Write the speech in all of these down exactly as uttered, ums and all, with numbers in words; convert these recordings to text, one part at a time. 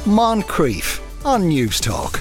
Moncrief on News Talk.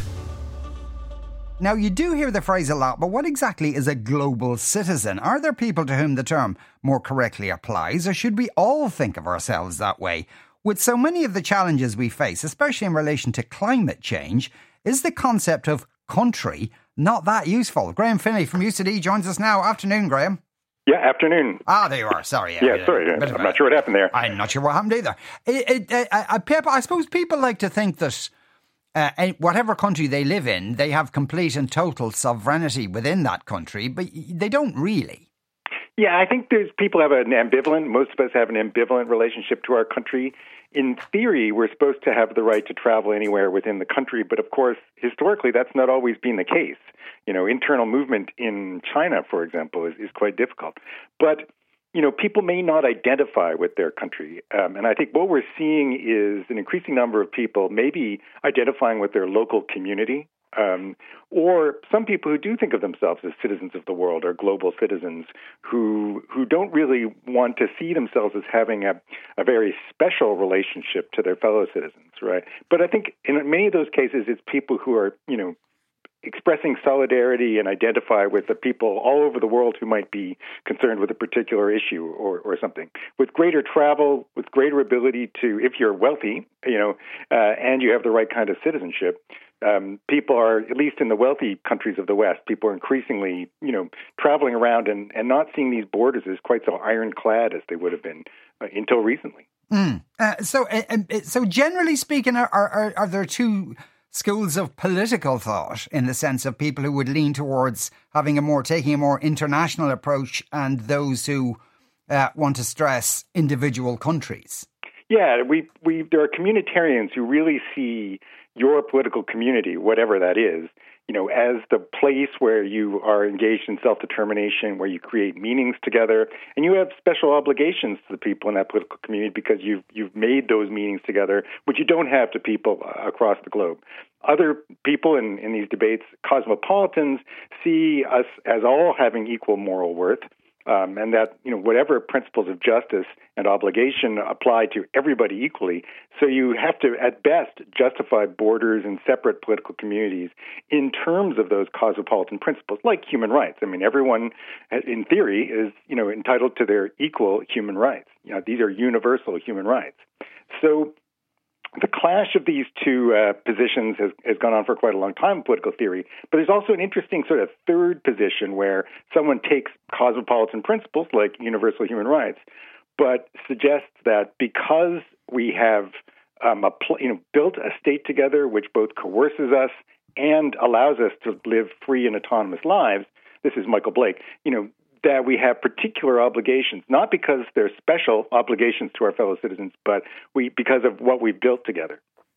Now, you do hear the phrase a lot, but what exactly is a global citizen? Are there people to whom the term more correctly applies, or should we all think of ourselves that way? With so many of the challenges we face, especially in relation to climate change, is the concept of country not that useful? Graham Finney from U C D joins us now. Afternoon, Graham. Yeah, afternoon. Ah, there you are. Sorry. Yeah, yeah sorry. I'm not sure what happened there. I'm not sure what happened either. It, it, uh, uh, people, I suppose people like to think that uh, whatever country they live in, they have complete and total sovereignty within that country, but they don't really. Yeah, I think there's people have an ambivalent, most of us have an ambivalent relationship to our country. In theory, we're supposed to have the right to travel anywhere within the country, but of course, historically, that's not always been the case. You know, internal movement in China, for example, is, is quite difficult. But, you know, people may not identify with their country. Um, and I think what we're seeing is an increasing number of people maybe identifying with their local community. Um, or some people who do think of themselves as citizens of the world or global citizens who who don't really want to see themselves as having a, a very special relationship to their fellow citizens, right? But I think in many of those cases, it's people who are, you know, expressing solidarity and identify with the people all over the world who might be concerned with a particular issue or, or something. With greater travel, with greater ability to, if you're wealthy, you know, uh, and you have the right kind of citizenship, um, people are, at least in the wealthy countries of the West, people are increasingly, you know, traveling around and, and not seeing these borders as quite so ironclad as they would have been uh, until recently. Mm. Uh, so, uh, so generally speaking, are, are, are there two schools of political thought in the sense of people who would lean towards having a more, taking a more international approach and those who uh, want to stress individual countries? Yeah, we, we, there are communitarians who really see your political community, whatever that is, you know, as the place where you are engaged in self-determination, where you create meanings together, and you have special obligations to the people in that political community because you've you've made those meanings together, which you don't have to people uh, across the globe. Other people in, in these debates, cosmopolitans, see us as all having equal moral worth. Um, and that, you know, whatever principles of justice and obligation apply to everybody equally. So you have to, at best, justify borders and separate political communities in terms of those cosmopolitan principles, like human rights. I mean, everyone, in theory, is, you know, entitled to their equal human rights. You know, these are universal human rights. So the clash of these two uh, positions has, has gone on for quite a long time in political theory, but there's also an interesting sort of third position where someone takes cosmopolitan principles like universal human rights, but suggests that because we have um, a pl- you know built a state together which both coerces us and allows us to live free and autonomous lives, this is Michael Blake, you know, that we have particular obligations, not because they're special obligations to our fellow citizens, but we because of what we've built together.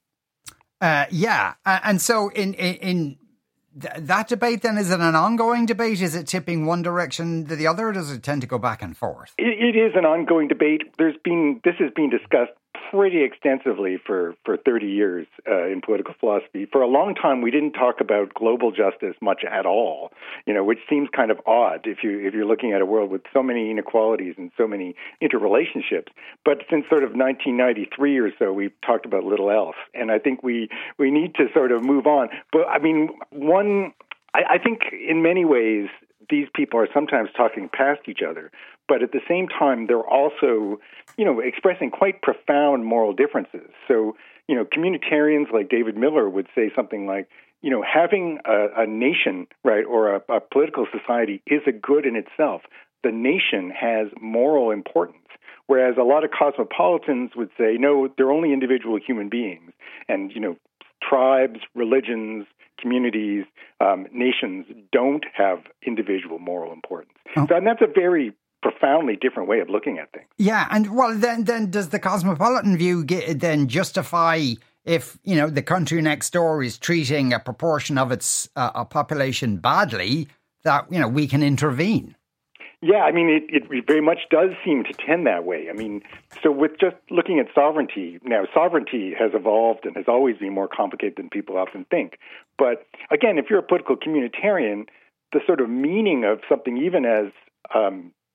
Uh, yeah. Uh, and so in, in, in th- that debate, then, is it an ongoing debate? Is it tipping one direction to the other, or does it tend to go back and forth? It, it is an ongoing debate. There's been This has been discussed pretty extensively for, for thirty years uh, in political philosophy. For a long time, we didn't talk about global justice much at all, you know, which seems kind of odd if you if you're looking at a world with so many inequalities and so many interrelationships. But since sort of nineteen ninety-three or so, we've talked about little else, and I think we we need to sort of move on. But I mean, one, I, I think in many ways, these people are sometimes talking past each other, but at the same time, they're also, you know, expressing quite profound moral differences. So, you know, communitarians like David Miller would say something like, you know, having a, a nation, right, or a, a political society is a good in itself. The nation has moral importance. Whereas a lot of cosmopolitans would say, no, they're only individual human beings. And, you know, tribes, religions, communities, um, nations don't have individual moral importance. Oh. So, and that's a very profoundly different way of looking at things. Yeah, and well, then, then does the cosmopolitan view get, then justify if, you know, the country next door is treating a proportion of its uh, a population badly, that, you know, we can intervene? Yeah, I mean, it, it very much does seem to tend that way. I mean, so with just looking at sovereignty, now sovereignty has evolved and has always been more complicated than people often think. But again, if you're a political communitarian, the sort of meaning of something even as um,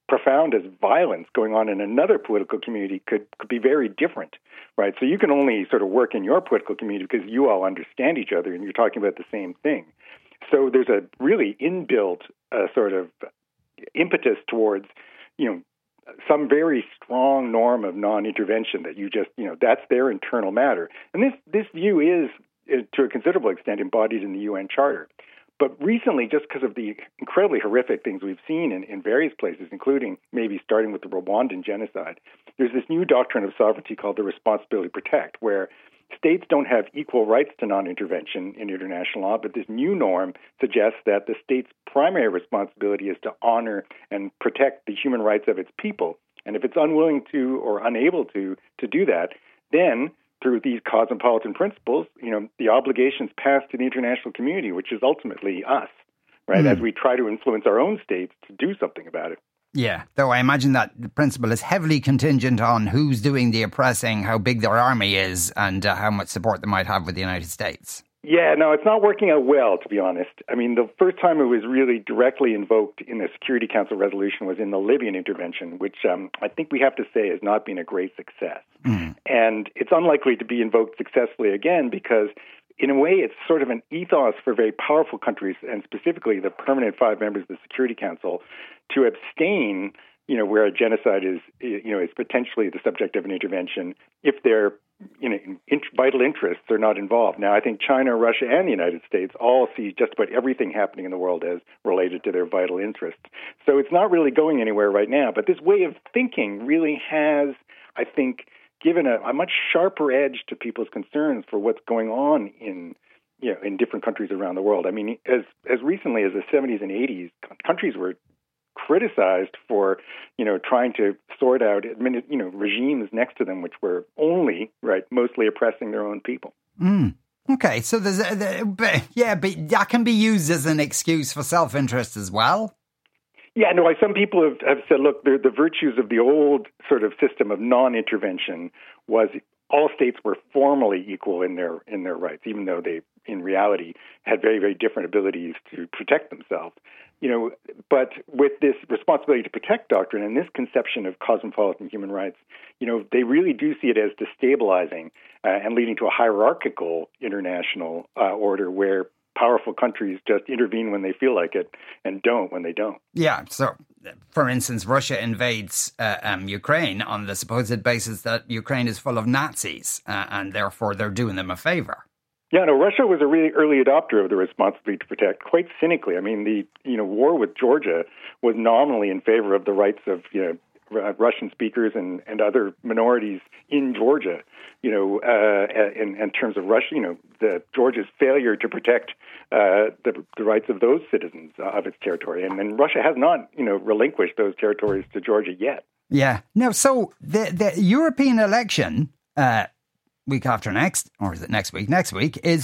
profound as violence going on in another political community could, could be very different, right? So you can only sort of work in your political community because you all understand each other and you're talking about the same thing. So there's a really inbuilt uh, sort of impetus towards, you know, some very strong norm of non-intervention that you just, you know, that's their internal matter. And this, this view is, is, to a considerable extent, embodied in the U N Charter. But recently, just because of the incredibly horrific things we've seen in, in various places, including maybe starting with the Rwandan genocide, there's this new doctrine of sovereignty called the responsibility to protect, where states don't have equal rights to non-intervention in international law, but this new norm suggests that the state's primary responsibility is to honor and protect the human rights of its people. And if it's unwilling to or unable to to do that, then through these cosmopolitan principles, you know, the obligations pass to the international community, which is ultimately us, right, mm. as we try to influence our own states to do something about it. Yeah, though I imagine that the principle is heavily contingent on who's doing the oppressing, how big their army is, and uh, how much support they might have with the United States. Yeah, no, it's not working out well, to be honest. I mean, the first time it was really directly invoked in the Security Council resolution was in the Libyan intervention, which um, I think we have to say has not been a great success. Mm. And it's unlikely to be invoked successfully again because, in a way, it's sort of an ethos for very powerful countries, and specifically the permanent five members of the Security Council, to abstain, you know, where a genocide is, you know, is potentially the subject of an intervention if their, you know, in, vital interests are not involved. Now, I think China, Russia, and the United States all see just about everything happening in the world as related to their vital interests. So it's not really going anywhere right now. But this way of thinking really has, I think, given a, a much sharper edge to people's concerns for what's going on in, you know, in different countries around the world. I mean, as as recently as the seventies and eighties, countries were criticized for, you know, trying to sort out, you know, regimes next to them which were only, right, mostly oppressing their own people. Mm. Okay, so there's, a, the, yeah, but that can be used as an excuse for self-interest as well. Yeah, no, some people have, have said, look, the, the virtues of the old sort of system of non-intervention was all states were formally equal in their in their rights, even though they, in reality, had very, very different abilities to protect themselves. You know, but with this responsibility to protect doctrine and this conception of cosmopolitan human rights, you know, they really do see it as destabilizing uh, and leading to a hierarchical international uh, order where powerful countries just intervene when they feel like it and don't when they don't. Yeah. So, for instance, Russia invades uh, um, Ukraine on the supposed basis that Ukraine is full of Nazis uh, and therefore they're doing them a favor. Yeah, no, Russia was a really early adopter of the responsibility to protect, quite cynically. I mean, the you know war with Georgia was nominally in favor of the rights of you know Russian speakers and, and other minorities in Georgia. You know, uh, in, in terms of Russia, you know, the Georgia's failure to protect uh, the, the rights of those citizens of its territory, and, and Russia has not you know relinquished those territories to Georgia yet. Yeah. Now, so the the European election. Uh, week after next, or is it next week? Next week, is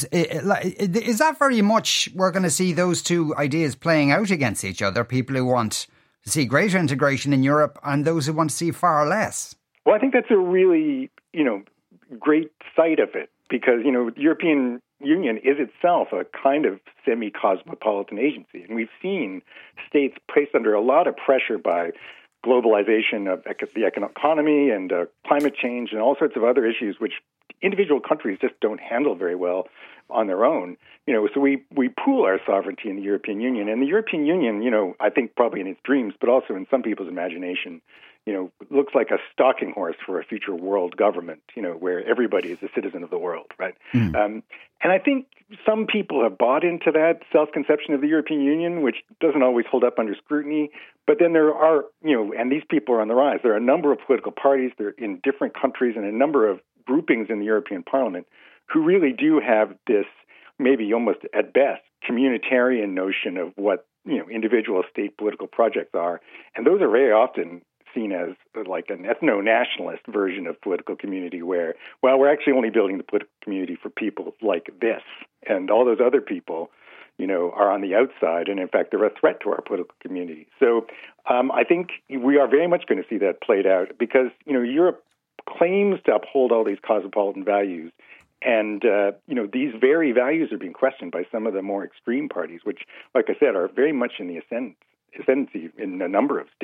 is that very much we're going to see those two ideas playing out against each other, people who want to see greater integration in Europe and those who want to see far less? Well, I think that's a really, you know, great side of it because, you know, the European Union is itself a kind of semi-cosmopolitan agency. And we've seen states placed under a lot of pressure by globalization of the economy and uh, climate change and all sorts of other issues, which individual countries just don't handle very well on their own. You know, so we, we pool our sovereignty in the European Union. And the European Union, you know, I think probably in its dreams, but also in some people's imagination, you know, looks like a stalking horse for a future world government, you know, where everybody is a citizen of the world, right? Mm. Um, and I think some people have bought into that self-conception of the European Union, which doesn't always hold up under scrutiny. But then there are, you know, and these people are on the rise. There are a number of political parties, they're in different countries, and a number of groupings in the European Parliament who really do have this, maybe almost at best, communitarian notion of what, you know, individual state political projects are. And those are very often seen as like an ethno-nationalist version of political community where, well, we're actually only building the political community for people like this. And all those other people, you know, are on the outside. And in fact, they're a threat to our political community. So um, I think we are very much going to see that played out because, you know, Europe claims to uphold all these cosmopolitan values. And, uh, you know, these very values are being questioned by some of the more extreme parties, which, like I said, are very much in the ascend- ascendancy in a number of states.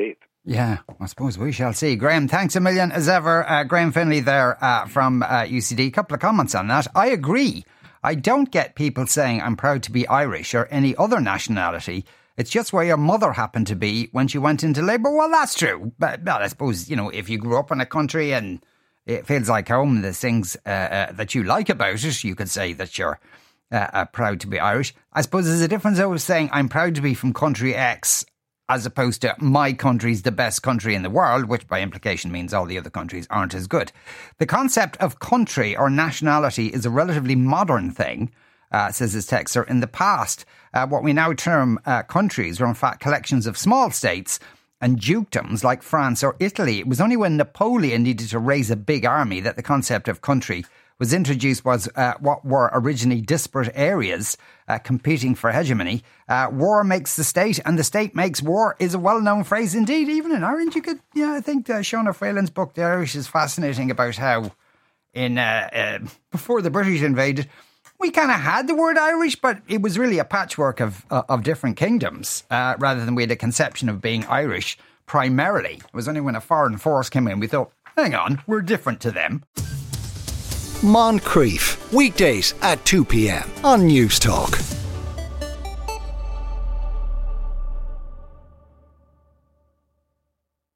Yeah, I suppose we shall see. Graham, thanks a million as ever. Uh, Graham Finlay there uh, from uh, U C D. A couple of comments on that. I agree. I don't get people saying I'm proud to be Irish or any other nationality. It's just where your mother happened to be when she went into labour. Well, that's true. But, but I suppose, you know, if you grew up in a country and it feels like home, there's things uh, uh, that you like about it, you could say that you're uh, uh, proud to be Irish. I suppose there's a difference over saying I'm proud to be from country X as opposed to my country's the best country in the world, which by implication means all the other countries aren't as good. The concept of country or nationality is a relatively modern thing, uh, says his texter. In the past, uh, what we now term uh, countries were in fact collections of small states and dukedoms like France or Italy. It was only when Napoleon needed to raise a big army that the concept of country was introduced was uh, what were originally disparate areas uh, competing for hegemony. Uh, war makes the state and the state makes war is a well-known phrase indeed. Even in Ireland, you could, yeah, I think uh, Shona Phelan's book, The Irish, is fascinating about how in uh, uh, before the British invaded, we kind of had the word Irish, but it was really a patchwork of, uh, of different kingdoms uh, rather than we had a conception of being Irish primarily. It was only when a foreign force came in we thought, hang on, we're different to them. Moncrief, weekdays at two p.m. on News Talk.